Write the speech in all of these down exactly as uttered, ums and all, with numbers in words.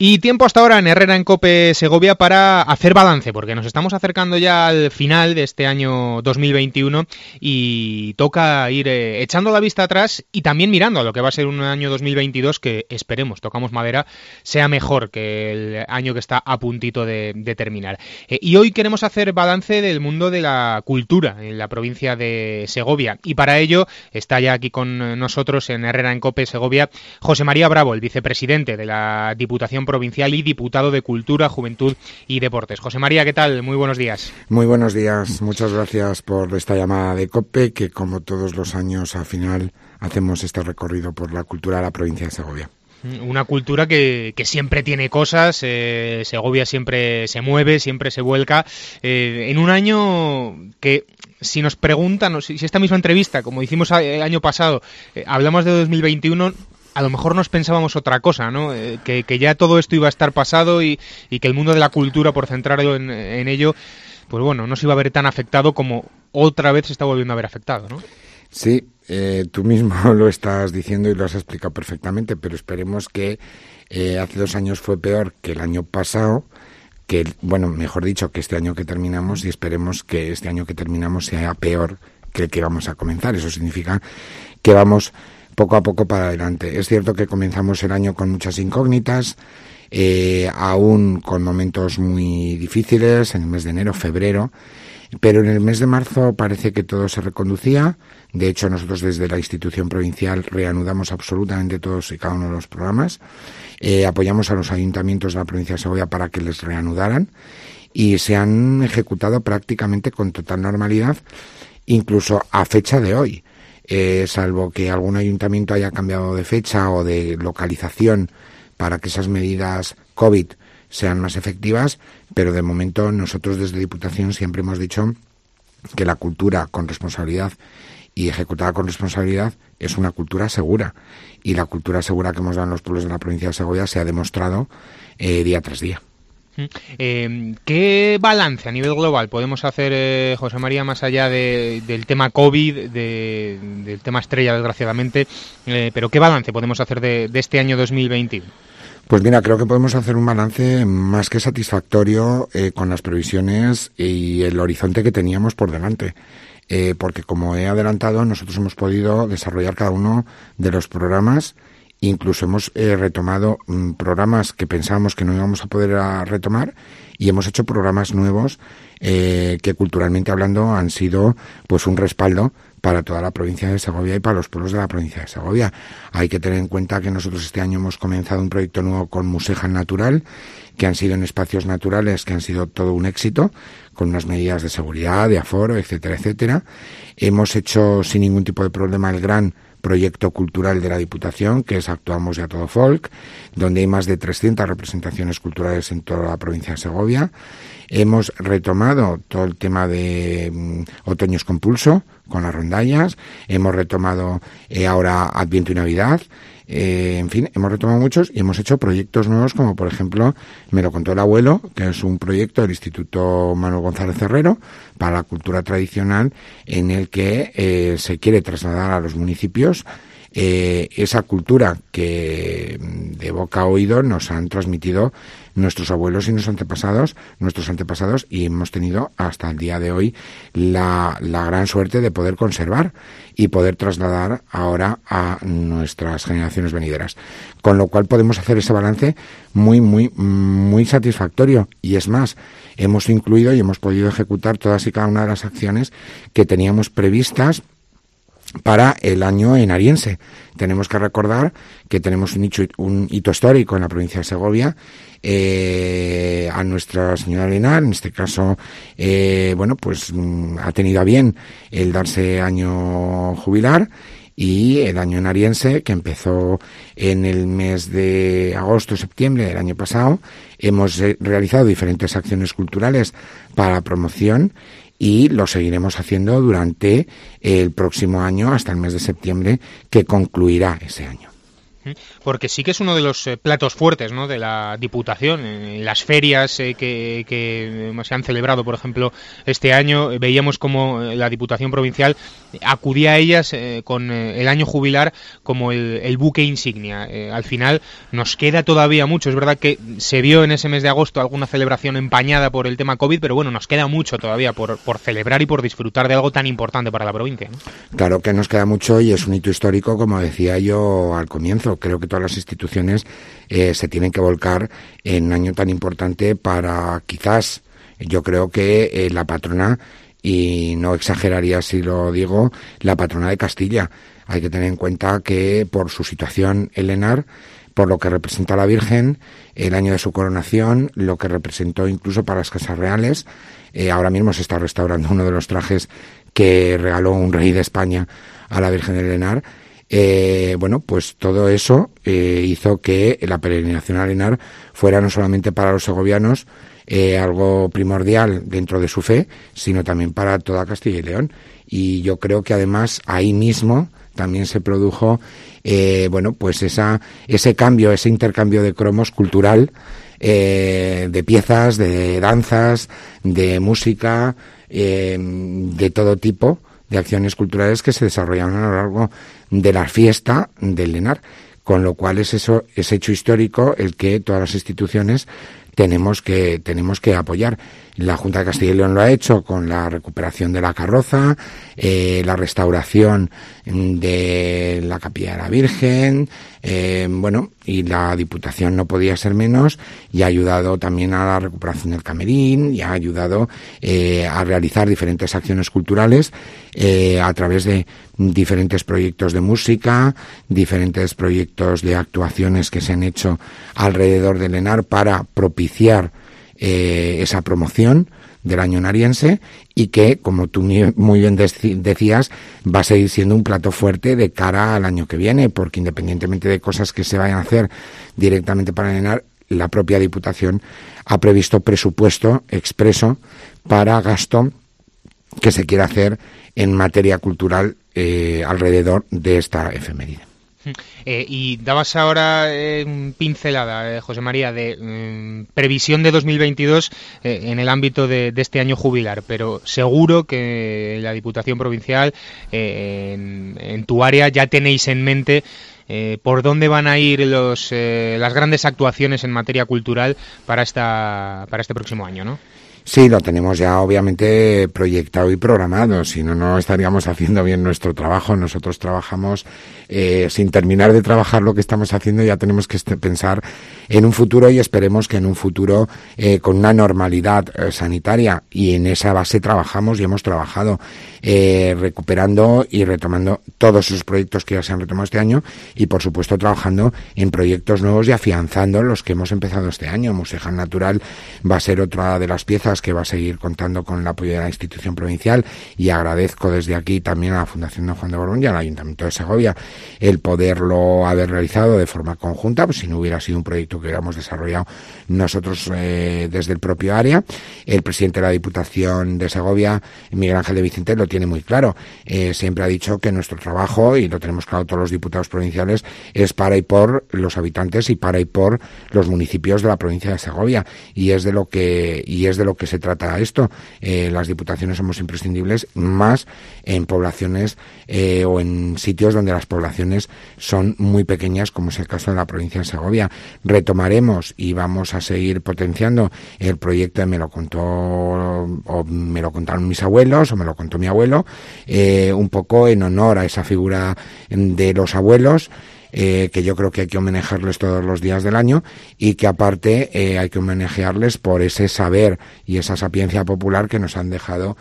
Y tiempo hasta ahora en Herrera en COPE Segovia para hacer balance, porque nos estamos acercando ya al final de este año dos mil veintiuno y toca ir eh, echando la vista atrás y también mirando a lo que va a ser un año dos mil veintidós que esperemos, tocamos madera, sea mejor que el año que está a puntito de, de terminar. Eh, y hoy queremos hacer balance del mundo de la cultura en la provincia de Segovia y para ello está ya aquí con nosotros en Herrera en COPE Segovia José María Bravo, el vicepresidente de la Diputación Provincial y diputado de Cultura, Juventud y Deportes. José María, ¿qué tal? Muy buenos días. Muy buenos días. Muchas gracias por esta llamada de COPE, que como todos los años al final hacemos este recorrido por la cultura de la provincia de Segovia. Una cultura que, que siempre tiene cosas, eh, Segovia siempre se mueve, siempre se vuelca, eh, en un año que, si nos preguntan, si, si esta misma entrevista, como hicimos el año pasado, eh, hablamos de dos mil veintiuno, a lo mejor nos pensábamos otra cosa, ¿no? Eh, que, que ya todo esto iba a estar pasado y, y que el mundo de la cultura, por centrarlo en, en ello, pues bueno, no se iba a ver tan afectado como otra vez se está volviendo a ver afectado, ¿no? Sí, eh, tú mismo lo estás diciendo y lo has explicado perfectamente, pero esperemos que eh, hace dos años fue peor que el año pasado, que bueno, mejor dicho, que este año que terminamos, y esperemos que este año que terminamos sea peor que el que vamos a comenzar. Eso significa que vamos poco a poco para adelante. Es cierto que comenzamos el año con muchas incógnitas, eh, aún con momentos muy difíciles, en el mes de enero, febrero, pero en el mes de marzo parece que todo se reconducía. De hecho, nosotros desde la institución provincial reanudamos absolutamente todos y cada uno de los programas. Eh, apoyamos a los ayuntamientos de la provincia de Segovia para que les reanudaran y se han ejecutado prácticamente con total normalidad, incluso a fecha de hoy. Eh, salvo que algún ayuntamiento haya cambiado de fecha o de localización para que esas medidas COVID sean más efectivas, pero de momento nosotros desde Diputación siempre hemos dicho que la cultura con responsabilidad y ejecutada con responsabilidad es una cultura segura, y la cultura segura que hemos dado en los pueblos de la provincia de Segovia se ha demostrado eh, día tras día. Eh, ¿Qué balance a nivel global podemos hacer, eh, José María, más allá de, del tema COVID, de, del tema estrella, desgraciadamente, eh, pero qué balance podemos hacer de, de este año dos mil veintiuno? Pues mira, creo que podemos hacer un balance más que satisfactorio eh, con las previsiones y el horizonte que teníamos por delante. Eh, porque como he adelantado, nosotros hemos podido desarrollar cada uno de los programas. Incluso hemos eh, retomado mm, programas que pensábamos que no íbamos a poder a retomar, y hemos hecho programas nuevos eh, que culturalmente hablando han sido pues un respaldo para toda la provincia de Segovia y para los pueblos de la provincia de Segovia. Hay que tener en cuenta que nosotros este año hemos comenzado un proyecto nuevo con Museja Natural, que han sido en espacios naturales, que han sido todo un éxito, con unas medidas de seguridad, de aforo, etcétera, etcétera. Hemos hecho sin ningún tipo de problema el gran proyecto cultural de la Diputación, que es Actuamos de a todo folk, donde hay más de trescientas representaciones culturales en toda la provincia de Segovia. Hemos retomado todo el tema de um, Otoños con Pulso, con las rondallas. Hemos retomado eh, ahora Adviento y Navidad. Eh, en fin, hemos retomado muchos y hemos hecho proyectos nuevos, como por ejemplo, me lo contó el abuelo, que es un proyecto del Instituto Manuel González Herrero para la cultura tradicional, en el que eh, se quiere trasladar a los municipios eh, esa cultura que de boca a oído nos han transmitido nuestros abuelos y nuestros antepasados, nuestros antepasados, y hemos tenido hasta el día de hoy la, la gran suerte de poder conservar y poder trasladar ahora a nuestras generaciones venideras. Con lo cual podemos hacer ese balance muy, muy, muy satisfactorio. Y es más, hemos incluido y hemos podido ejecutar todas y cada una de las acciones que teníamos previstas para el año enariense. Tenemos que recordar que tenemos un hito, un hito histórico en la provincia de Segovia, eh, a Nuestra Señora Lenar, en este caso, eh, bueno, pues mm, ha tenido a bien el darse año jubilar, y el año enariense, que empezó en el mes de agosto-septiembre del año pasado. Hemos eh, realizado diferentes acciones culturales para la promoción, y lo seguiremos haciendo durante el próximo año hasta el mes de septiembre, que concluirá ese año. Porque sí que es uno de los eh, platos fuertes, ¿no?, de la Diputación. En las ferias eh, que, que se han celebrado, por ejemplo, este año, eh, veíamos como la Diputación Provincial acudía a ellas eh, con eh, el año jubilar como el, el buque insignia. Eh, al final nos queda todavía mucho. Es verdad que se vio en ese mes de agosto alguna celebración empañada por el tema COVID, pero bueno, nos queda mucho todavía por, por celebrar y por disfrutar de algo tan importante para la provincia, ¿no? Claro que nos queda mucho y es un hito histórico, como decía yo al comienzo. Creo que todas las instituciones eh, se tienen que volcar en un año tan importante para, quizás, yo creo que eh, la patrona, y no exageraría si lo digo, la patrona de Castilla. Hay que tener en cuenta que por su situación el Henar, por lo que representa la Virgen, el año de su coronación, lo que representó incluso para las casas reales, eh, ahora mismo se está restaurando uno de los trajes que regaló un rey de España a la Virgen del Henar. Eh, bueno, pues todo eso eh, hizo que la peregrinación al Henar fuera no solamente para los segovianos eh, algo primordial dentro de su fe, sino también para toda Castilla y León. Y yo creo que además ahí mismo también se produjo eh, bueno, pues esa ese cambio, ese intercambio de cromos cultural, eh, de piezas, de danzas, de música, eh, de todo tipo de acciones culturales que se desarrollaron a lo largo de la fiesta del Henar, con lo cual es eso, ese hecho histórico el que todas las instituciones tenemos que tenemos que apoyar. La Junta de Castilla y León lo ha hecho con la recuperación de la carroza, eh, la restauración de la Capilla de la Virgen, eh, bueno, y la Diputación no podía ser menos, y ha ayudado también a la recuperación del Camerín, y ha ayudado eh, a realizar diferentes acciones culturales eh, a través de diferentes proyectos de música, diferentes proyectos de actuaciones que se han hecho alrededor del Henar para propiciar Eh, esa promoción del año nariense, y que, como tú muy bien decías, va a seguir siendo un plato fuerte de cara al año que viene, porque independientemente de cosas que se vayan a hacer directamente para el Henar, la propia Diputación ha previsto presupuesto expreso para gasto que se quiera hacer en materia cultural eh, alrededor de esta efeméride. Eh, y dabas ahora eh, pincelada, eh, José María, de eh, previsión de dos mil veintidós eh, en el ámbito de, de este año jubilar, pero seguro que la Diputación Provincial, eh, en, en tu área, ya tenéis en mente eh, por dónde van a ir los, eh, las grandes actuaciones en materia cultural para, esta, para este próximo año, ¿no? Sí, lo tenemos ya obviamente proyectado y programado, si no, no estaríamos haciendo bien nuestro trabajo. Nosotros trabajamos eh, sin terminar de trabajar lo que estamos haciendo, ya tenemos que pensar en un futuro, y esperemos que en un futuro eh, con una normalidad eh, sanitaria, y en esa base trabajamos y hemos trabajado eh, recuperando y retomando todos esos proyectos que ya se han retomado este año, y por supuesto trabajando en proyectos nuevos y afianzando los que hemos empezado este año. Musejal Natural va a ser otra de las piezas que va a seguir contando con el apoyo de la institución provincial, y agradezco desde aquí también a la Fundación Don Juan de Borbón y al Ayuntamiento de Segovia el poderlo haber realizado de forma conjunta, pues si no hubiera sido un proyecto que hubiéramos desarrollado nosotros eh, desde el propio área. El presidente de la Diputación de Segovia, Miguel Ángel de Vicente, lo tiene muy claro. Eh, siempre ha dicho que nuestro trabajo, y lo tenemos claro todos los diputados provinciales, es para y por los habitantes y para y por los municipios de la provincia de Segovia, y es de lo que y es de lo que se trata esto. Eh, las diputaciones somos imprescindibles, más en poblaciones eh, o en sitios donde las poblaciones son muy pequeñas, como es el caso de la provincia de Segovia. Retomaremos y vamos a seguir potenciando el proyecto de Me lo contó, o me lo contaron mis abuelos, o me lo contó mi abuelo, eh, un poco en honor a esa figura de los abuelos, Eh, que yo creo que hay que homenajearles todos los días del año, y que aparte eh, hay que homenajearles por ese saber y esa sapiencia popular que nos han dejado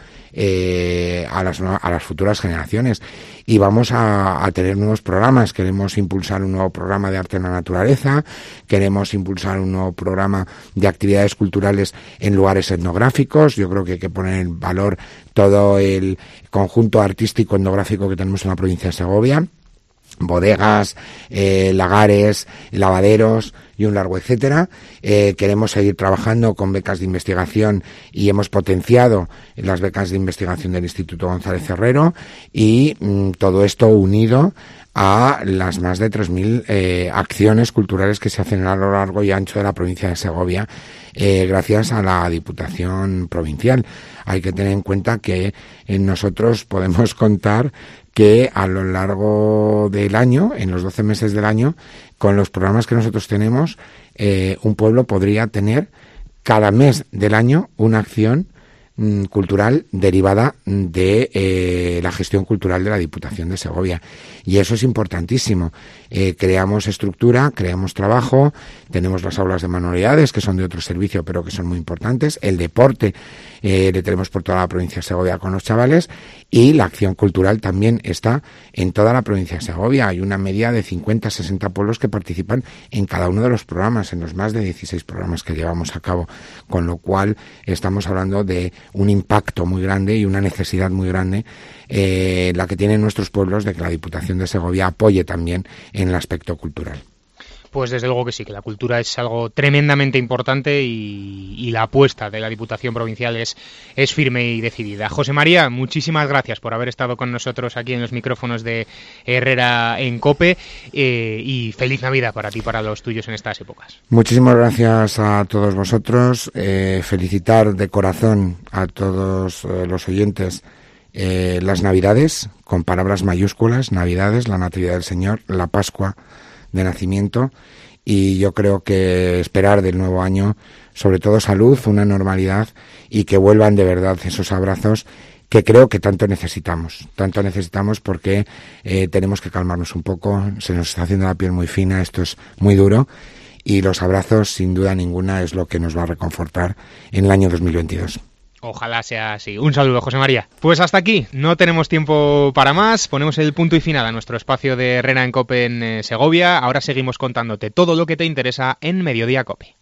eh, a las a las futuras generaciones. Y vamos a, a tener nuevos programas. Queremos impulsar un nuevo programa de arte en la naturaleza, queremos impulsar un nuevo programa de actividades culturales en lugares etnográficos. Yo creo que hay que poner en valor todo el conjunto artístico etnográfico que tenemos en la provincia de Segovia. Bodegas, eh, lagares, lavaderos y un largo etcétera. Eh, queremos seguir trabajando con becas de investigación, y hemos potenciado las becas de investigación del Instituto González Herrero, y mm, todo esto unido a las más de tres mil eh, acciones culturales que se hacen a lo largo y ancho de la provincia de Segovia, eh, gracias a la Diputación Provincial. Hay que tener en cuenta que eh, nosotros podemos contar que a lo largo del año, en los doce meses del año, con los programas que nosotros tenemos, eh, un pueblo podría tener cada mes del año una acción mm, cultural derivada de eh, la gestión cultural de la Diputación de Segovia. Y eso es importantísimo. Eh, creamos estructura, creamos trabajo, tenemos las aulas de manualidades, que son de otro servicio, pero que son muy importantes, el deporte, eh, le tenemos por toda la provincia de Segovia con los chavales, y la acción cultural también está en toda la provincia de Segovia. Hay una media de cincuenta a sesenta pueblos que participan en cada uno de los programas, en los más de dieciséis programas que llevamos a cabo, con lo cual estamos hablando de un impacto muy grande y una necesidad muy grande, eh, la que tienen nuestros pueblos, de que la Diputación de Segovia apoye también en el aspecto cultural. Pues desde luego que sí, que la cultura es algo tremendamente importante y, y la apuesta de la Diputación Provincial es, es firme y decidida. José María, muchísimas gracias por haber estado con nosotros aquí en los micrófonos de Herrera en COPE, eh, y feliz Navidad para ti y para los tuyos en estas épocas. Muchísimas gracias a todos vosotros, eh, felicitar de corazón a todos eh, los oyentes eh, las Navidades, con palabras mayúsculas, Navidades, la Natividad del Señor, la Pascua de nacimiento, y yo creo que esperar del nuevo año sobre todo salud, una normalidad, y que vuelvan de verdad esos abrazos que creo que tanto necesitamos, tanto necesitamos porque eh, tenemos que calmarnos un poco, se nos está haciendo la piel muy fina, esto es muy duro, y los abrazos sin duda ninguna es lo que nos va a reconfortar en el año dos mil veintidós. Ojalá sea así. Un saludo, José María. Pues hasta aquí, no tenemos tiempo para más, ponemos el punto y final a nuestro espacio de Herrera en COPE en eh, Segovia. Ahora seguimos contándote todo lo que te interesa en Mediodía COPE.